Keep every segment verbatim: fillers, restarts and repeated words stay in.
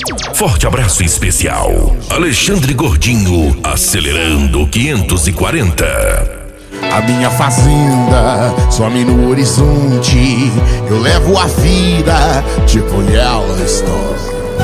Forte abraço especial. Alexandre Gordinho, acelerando quinhentos e quarenta. A minha fazenda some no horizonte. Eu levo a vida tipo Yellowstone.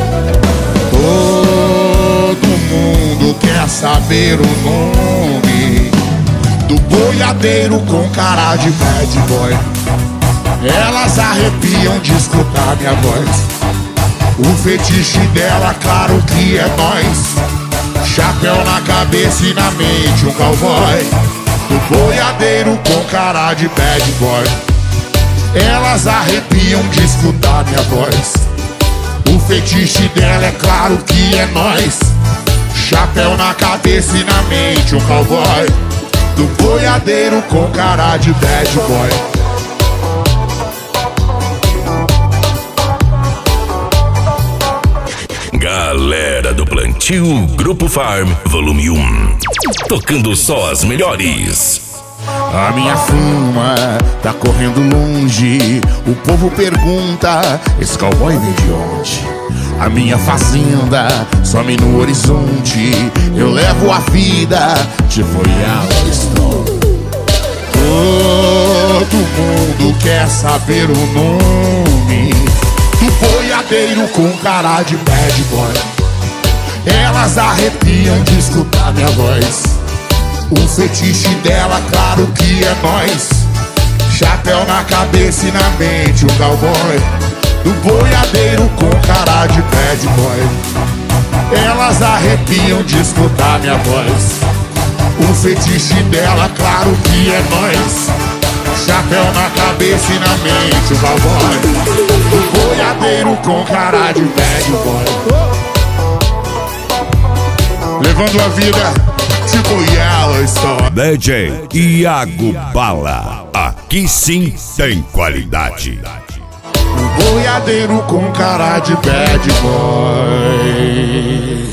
Todo mundo quer saber o nome do boiadeiro com cara de bad boy. Elas arrepiam de escutar minha voz. O fetiche dela, claro que é nós. Chapéu na cabeça e na mente um cowboy. Do boiadeiro com cara de bad boy. Elas arrepiam de escutar minha voz. O fetiche dela, é claro que é nós. Chapéu na cabeça e na mente um cowboy. Do boiadeiro com cara de bad boy. Galera do Plantio Grupo Farm, volume um. Tocando só as melhores. A minha fama tá correndo longe. O povo pergunta, esse cowboy vem de onde? A minha fazenda some no horizonte. Eu levo a vida tipo Yellowstone. Todo mundo quer saber o nome do boiadeiro com cara de bad boy. Elas arrepiam de escutar minha voz. O fetiche dela, claro que é nós. Chapéu na cabeça e na mente o cowboy. Do boiadeiro com cara de bad boy. Elas arrepiam de escutar minha voz. O fetiche dela, claro que é nós. Chapéu na cabeça e na mente o cowboy. Do boiadeiro com cara de bad boy. Levando a vida tipo Yellowstone. D J Iago Bala, aqui sim tem qualidade. O boiadeiro com cara de bad boy.